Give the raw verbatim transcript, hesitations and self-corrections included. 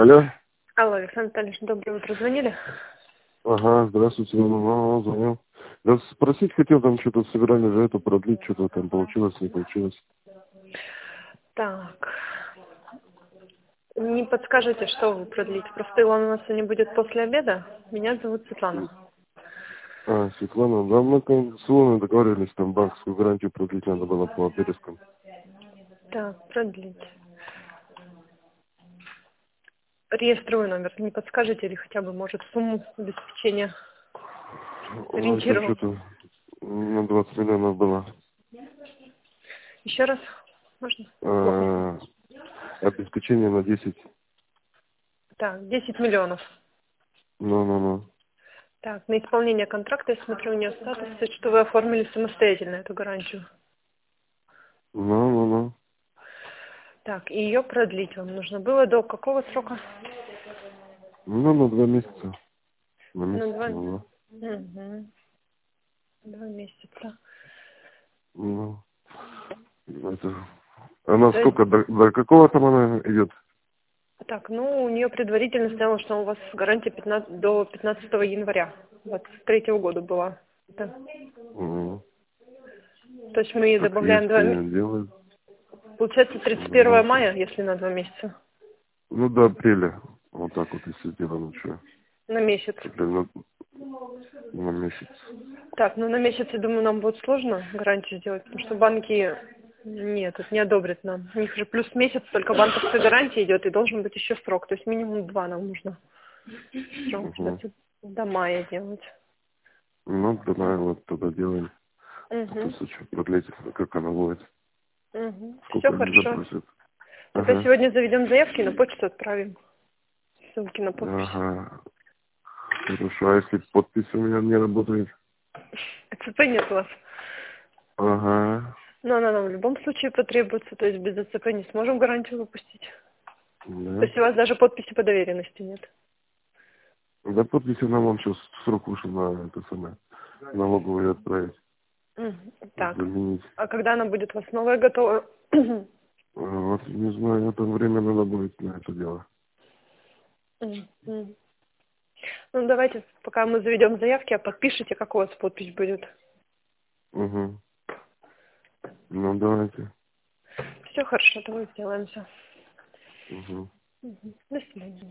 Алло. Алло, Александр Витальевич, доброе утро. Звонили? Ага, здравствуйте. Ну, ну, звонил. Да спросить хотел, там что-то собирали за это продлить, что-то там получилось, не получилось. Так. Не подскажете, что вы продлить? Просто он у нас сегодня будет после обеда. Меня зовут Светлана. А, Светлана, да, мы там с Илоной договорились, там банковскую гарантию продлить надо было по Березкам. Так, продлить. Реестровый номер. Не подскажете или хотя бы, может, сумму обеспечения Ой, там ориентировал? что-то на двадцать миллионов было. Еще раз? Можно? Плохо. А, обеспечение на десять. Так, десять миллионов. Ну-ну-ну. Так, на исполнение контракта, я смотрю, у нее статус, что вы оформили самостоятельно эту гарантию. Ну-ну-ну. Так, и ее продлить вам нужно было до какого срока? Ну, на два месяца. На На месяц, два. ну, Угу. Два месяца. ну, это... Она То есть, сколько, до, до какого там она идет? так, ну, у нее предварительно стояло, что у вас гарантия пятнадцатого до пятнадцатого января. Вот, с третьего года была. Да. Мгм. То есть мы ей Так добавляем два если месяца. делать, Получается тридцать первого давайте. мая, если на два месяца. Ну, до апреля. Вот так вот, если делаем, что. На месяц. Апрель на, на месяц. Так, ну на месяц, я думаю, нам будет сложно гарантию сделать, потому что банки нет, это не одобрят нам. У них же плюс месяц только банковская гарантия идет, и должен быть еще срок. То есть минимум два нам нужно срок, Угу. чтобы до мая делать. Ну, давай вот тогда делаем. Это Угу. случай продлить, как она будет. Угу. Все Сколько они хорошо. запросят. Тогда Ага. сегодня заведем заявки, на почту отправим. Ссылки на подпись. Ага. Хорошо, а если подпись у меня не работает? ЦП нет у вас. Ага. Но она нам в любом случае потребуется, то есть без ЦП не сможем гарантию выпустить. То Да. есть у вас даже подписи по доверенности нет. Да подпись она вам сейчас срок вышел на это самое. Налоговую отправить. Мгм. Так. Заменить. А когда она будет у вас новая готова? А, вот не знаю, это время надо будет на это дело. Мгм. Ну, давайте, пока мы заведем заявки, а подпишите, как у вас подпись будет. Угу. Ну, давайте. Все хорошо, давай сделаем все. Угу. До свидания.